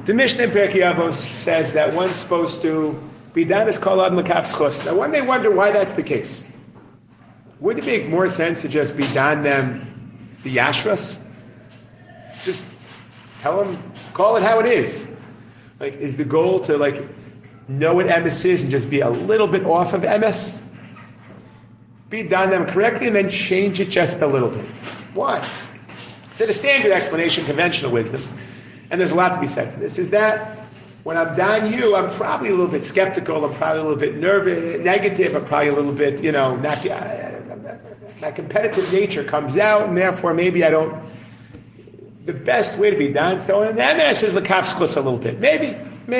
The Mishnah in Pirkei Avos says that one's supposed to be done as kol adam l'kaf schus. Now one may wonder why that's the case. Would it make more sense to just be done them the yashras? Just tell them, call it how it is. Like, is the goal to know what emes is and just be a little bit off of emes? Be done them correctly and then change it just a little bit. Why? So the standard explanation, conventional wisdom, and there's a lot to be said for this, is that when I'm done you, I'm probably a little bit skeptical, I'm probably a little bit nervous, negative, I'm probably a little bit, my competitive nature comes out, and therefore maybe I don't, the best way to be done, so in the MS is the kafskos a little bit. Maybe.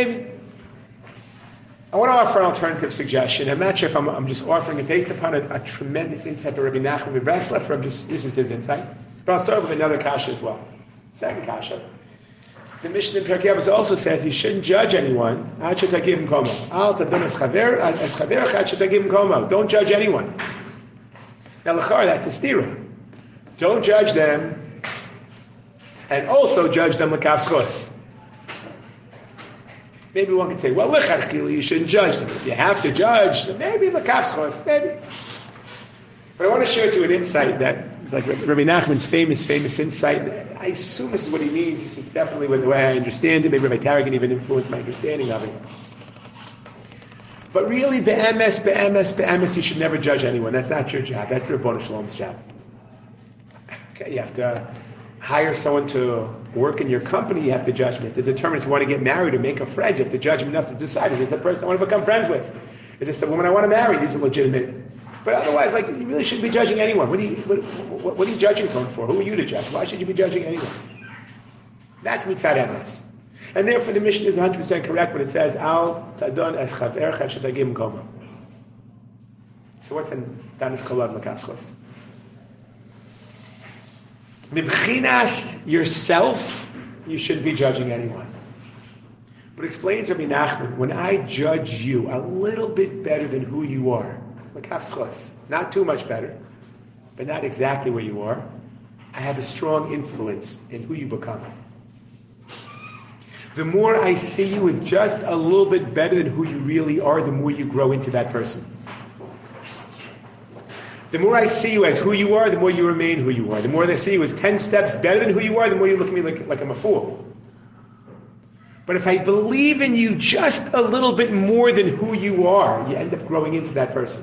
I want to offer an alternative suggestion. I'm not sure if I'm just offering it based upon a tremendous insight by Rabbi Nachman Breslev, or this is his insight. But I'll start with another kasha as well. Second kasha. The Mishnah in Pirkei Avos also says you shouldn't judge anyone. Don't judge anyone. Now, l'char, that's a stira. Don't judge them, and also judge them l'kaf schus. Maybe one could say, well, l'charchila, you shouldn't judge them. If you have to judge, then maybe l'kaf schus, maybe. But I want to share with you an insight that is like Rabbi Nachman's famous insight. I assume this is what he means. This is definitely the way I understand it. Maybe Rabbi Tarek even influenced my understanding of it. But really, be'emes, you should never judge anyone. That's not your job. That's the Rebbeinu Shalom's job. Okay, you have to hire someone to work in your company. You have to judge them. You have to determine if you want to get married or make a friend. You have to judge them enough to decide, is this a person I want to become friends with? Is this a woman I want to marry? These are legitimate. But otherwise, you really shouldn't be judging anyone. What are you judging someone for? Who are you to judge? Why should you be judging anyone? That's mitzad emes. And therefore, the Mishnah is 100% correct when it says, Al tadon es chavercha shetagim koma. So what's in Danis Kolad Lakaschos? Mibchinas yourself, you shouldn't be judging anyone. But explains Rabbi Nachman, when I judge you a little bit better than who you are, Lakaschos, not too much better, but not exactly where you are, I have a strong influence in who you become. The more I see you as just a little bit better than who you really are, the more you grow into that person. The more I see you as who you are, the more you remain who you are. The more I see you as 10 steps better than who you are, the more you look at me like I'm a fool. But if I believe in you just a little bit more than who you are, you end up growing into that person.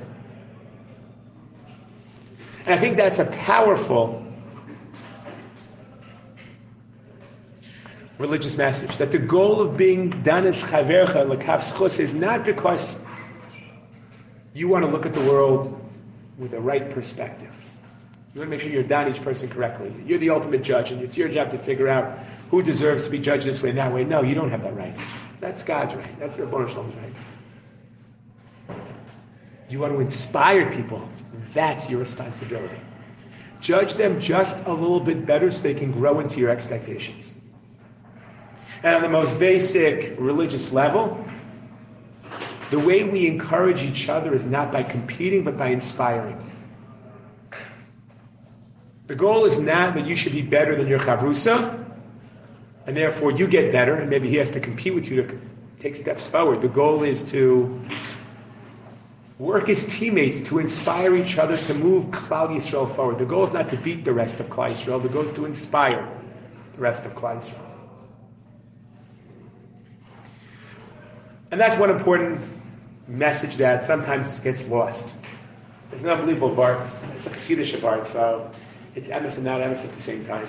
And I think that's a powerful religious message, that the goal of being danis chavercha l'kaf schus is not because you want to look at the world with the right perspective. You want to make sure you're done each person correctly. You're the ultimate judge, and it's your job to figure out who deserves to be judged this way and that way. No, you don't have that right. That's God's right. That's Rebbeinu Shalom's right. You want to inspire people. That's your responsibility. Judge them just a little bit better so they can grow into your expectations. And on the most basic religious level, the way we encourage each other is not by competing, but by inspiring. The goal is not that you should be better than your chavrusa, and therefore you get better, and maybe he has to compete with you to take steps forward. The goal is to work as teammates, to inspire each other to move Klal Yisrael forward. The goal is not to beat the rest of Klal Yisrael. The goal is to inspire the rest of Klal Yisrael. And that's one important message that sometimes gets lost. It's an unbelievable vart. It's a Chassidish vart, so it's emes and not emes at the same time.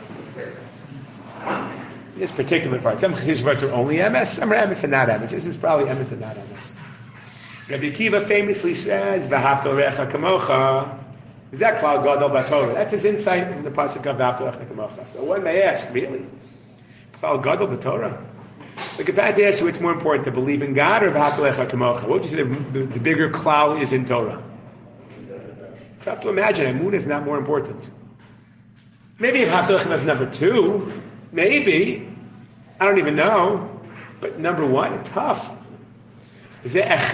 This particular vart. Some Chassidish varts are only emes, some are emes and not emes. This is probably emes and not emes. Rabbi Akiva famously says, "V'ahavta l'recha kamocha." Zek klal gadol b'Torah. That's his insight in the pasuk of "V'ahavta l'recha kamocha." So one may ask, really, klal gadol b'Torah? Like if I had to ask you, what's more important, to believe in God or v'ahavta l'recha kamocha? What would you say the bigger klal is in Torah? You have to imagine, Emunah is not more important. Maybe v'ahavta l'recha is number 2. Maybe. I don't even know. But number 1, it's tough. Like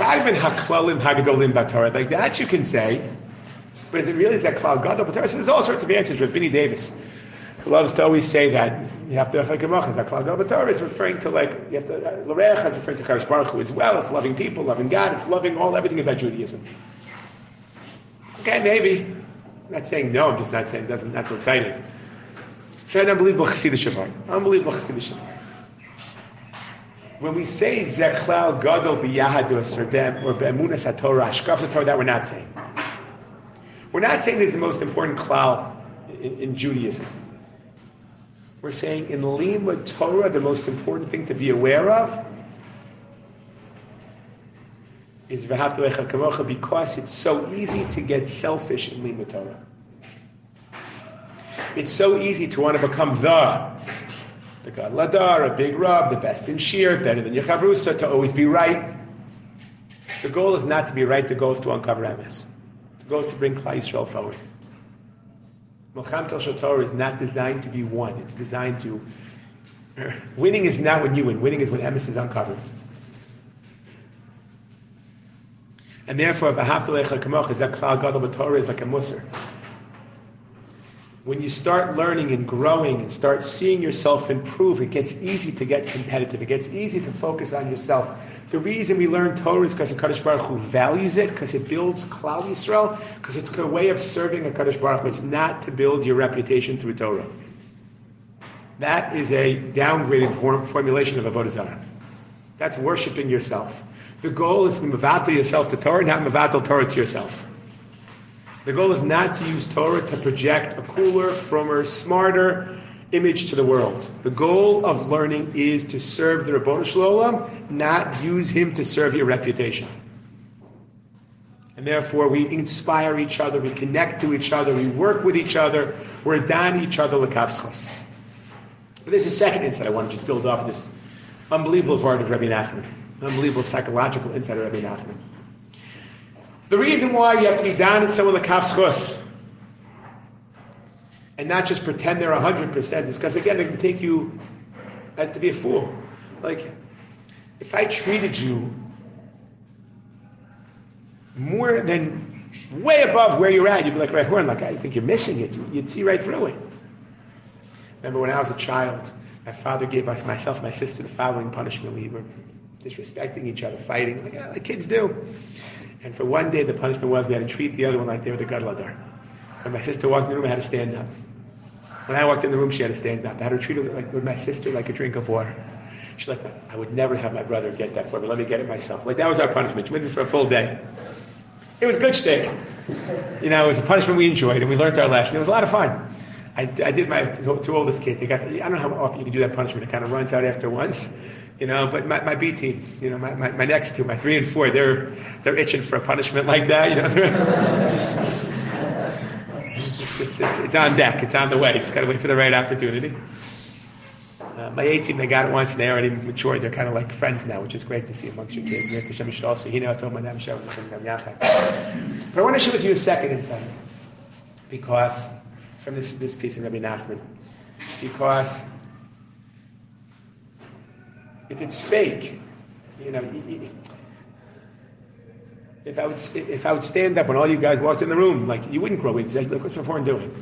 that you can say, but is it really that klal gadol b'Torah? So there's all sorts of answers with Benny Davis. He loves to always say that you have to Torah is referring to you have to L'Recha is referring to Kadosh Baruch Hu as well. It's loving people, loving God. It's loving everything about Judaism. Okay, maybe. I'm not saying no. I'm just not saying not so exciting. It's an unbelievable Chassidus Shavar. Unbelievable Chassidus Shavar. When we say Zeklal Gadol b'Yahadus or b'Emunas HaTorah, Hashkafas Torah, that we're not saying. We're not saying this is the most important klal in Judaism. We're saying in Limud Torah, the most important thing to be aware of is V'ahavta Lecha Kamocha, because it's so easy to get selfish in Limud Torah. It's so easy to want to become the God Ladar, a big Rab, the best in Shir, better than your Chavrusa, to always be right. The goal is not to be right, the goal is to uncover MS. The goal is to bring Klal Yisrael forward. Milchamta Torah is not designed to be won. It's designed to... Winning is not when you win. Winning is when MS is uncovered. And therefore, V'ahavta Lecha Kamocha, is that Klal Gadol b'Torah is like a musar. When you start learning and growing and start seeing yourself improve, it gets easy to get competitive. It gets easy to focus on yourself. The reason we learn Torah is because the Kadosh Baruch Hu values it, because it builds Klal Yisrael, because it's a way of serving a Kadosh Baruch Hu. It's not to build your reputation through Torah. That is a downgraded formulation of Avodah Zarah. That's worshiping yourself. The goal is to mevatel yourself to Torah, not mevatel Torah to yourself. The goal is not to use Torah to project a cooler, frommer, smarter image to the world. The goal of learning is to serve the Ribono Shel Olam, not use him to serve your reputation. And therefore, we inspire each other, we connect to each other, we work with each other, we're dan each other l'kavschos. But there's a second insight I want to just build off this unbelievable word of Rabbi Nachman, unbelievable psychological insight of Rabbi Nachman. The reason why you have to be down in someone like Kafschus and not just pretend they're 100% is because, again, they can take you as to be a fool. Like, if I treated you more than way above where you're at, you'd be like, right, Horn, like, I think you're missing it. You'd see right through it. Remember when I was a child, my father gave us, myself, my sister, the following punishment. We were disrespecting each other, fighting, like kids do. And for one day, the punishment was we had to treat the other one like they were the Gadol Hador. When my sister walked in the room, I had to stand up. When I walked in the room, she had to stand up. I had to treat her with my sister like a drink of water. She's like, I would never have my brother get that for me. Let me get it myself. Like, that was our punishment. She went for a full day. It was good shtick. It was a punishment we enjoyed, and we learned our lesson. It was a lot of fun. I did my two oldest kids. I don't know how often you can do that punishment. It kind of runs out after once. But my B team, my next two, my 3 and 4, they're itching for a punishment like that. It's on deck. It's on the way. Just got to wait for the right opportunity. My A team, they got it once, and they already matured. They're kind of like friends now, which is great to see amongst your kids. But I want to share with you a second insight, because from this piece of Rabbi Nachman, because if it's fake, if I would stand up when all you guys walked in the room, like, you wouldn't grow into it. Like, what's Rav doing?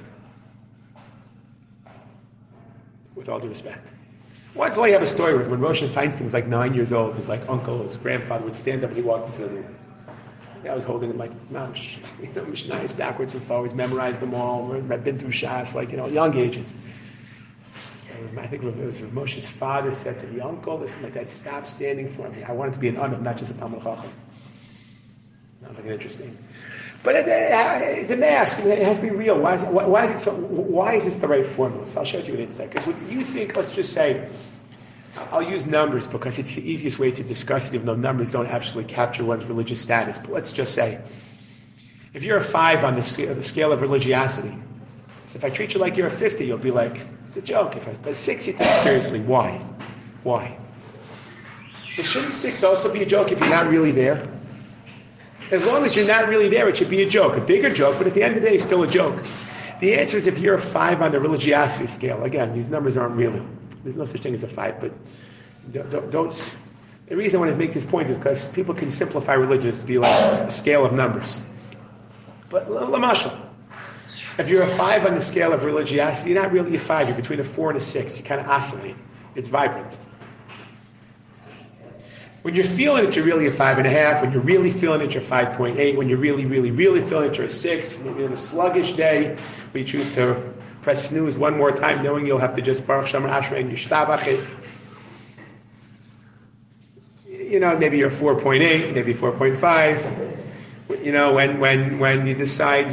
With all due respect. Once I have a story with when Moshe Feinstein was like 9 years old, his uncle, his grandfather would stand up when he walked into the room. I was holding him Mishnayos backwards and forwards, memorized them all. I've been through Shas, young ages. So I think it was Moshe's father said to the uncle, listen, like that, stop standing for me. I wanted to be an Anav, not just a Talmud Chacham. That was interesting. But it's a mask. It has to be real. Why is this the right formula? So I'll show you an insight. Because when you think, let's just say, I'll use numbers because it's the easiest way to discuss it, even though numbers don't actually capture one's religious status. But let's just say, if you're a 5 on the scale of religiosity, so if I treat you like you're a 50, you'll be like, it's a joke. If I put 6, you take it seriously. Why? But shouldn't 6 also be a joke if you're not really there? As long as you're not really there, it should be a joke. A bigger joke, but at the end of the day, it's still a joke. The answer is if you're a 5 on the religiosity scale. Again, these numbers aren't real. There's no such thing as a 5, but don't. The reason I want to make this point is because people can simplify religion to be like a scale of numbers. But Lamashal, If you're a 5 on the scale of religiosity, you're not really a 5. You're between a 4 and a 6. You kind of oscillate. It's vibrant. When you're feeling it, you're really a 5.5. When you're really feeling it, you're 5.8. When you're really, really, really feeling it, you're a 6. When you're in a sluggish day, we choose to press snooze one more time, knowing you'll have to just Baruch Shamar Ashrei and Yishtabach it. Maybe you're 4.8, maybe 4.5. When you decide,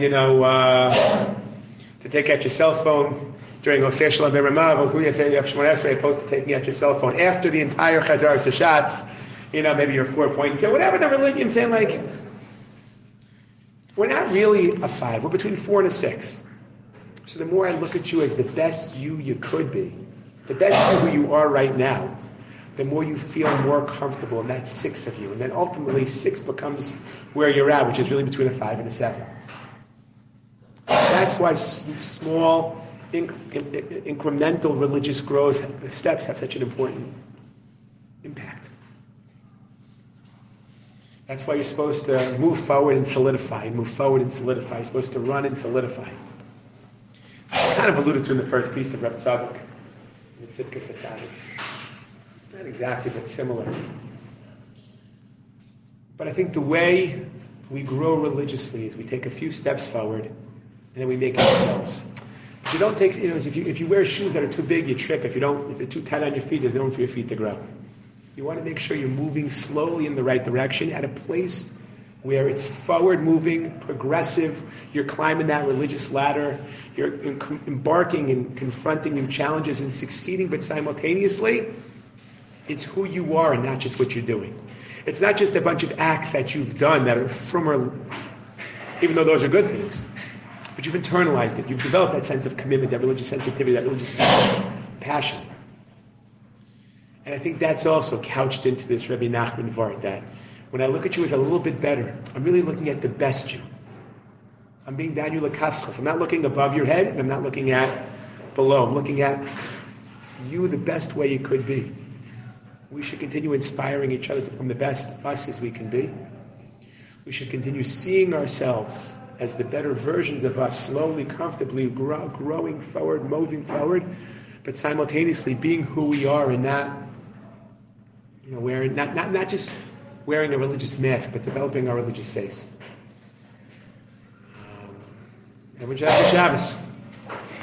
to take out your cell phone during Oseh Shalom Beramav, who you say you have Shemona Esrei, opposed to taking out your cell phone after the entire Chazar Sashatz, maybe you're 4.2, whatever the religion saying, we're not really a 5, we're between 4 and a 6. So the more I look at you as the best you could be, the best you who you are right now, the more you feel more comfortable in that 6 of you. And then ultimately 6 becomes where you're at, which is really between a 5 and a 7. That's why small, incremental religious growth steps have such an important impact. That's why you're supposed to move forward and solidify, You're supposed to run and solidify. I kind of alluded to in the first piece of Reb Tzadok, in Tzidkas HaTzadik. Not exactly, but similar. But I think the way we grow religiously is we take a few steps forward, and then we make it ourselves. If you don't take, if you wear shoes that are too big, you trip. If they're too tight on your feet, there's no room for your feet to grow. You want to make sure you're moving slowly in the right direction at a place where it's forward-moving, progressive, you're climbing that religious ladder, you're embarking and confronting new challenges and succeeding, but simultaneously, it's who you are and not just what you're doing. It's not just a bunch of acts that you've done that are even though those are good things, but you've internalized it. You've developed that sense of commitment, that religious sensitivity, that religious passion. And I think that's also couched into this Rabbi Nachman Vart, that when I look at you as a little bit better, I'm really looking at the best you. I'm being Daniel Lakaschos. I'm not looking above your head, and I'm not looking at below. I'm looking at you the best way you could be. We should continue inspiring each other to become the best us as we can be. We should continue seeing ourselves as the better versions of us, slowly, comfortably growing forward, moving forward, but simultaneously being who we are and not, wearing not just wearing a religious mask, but developing our religious face. Everyone should have a Shabbos.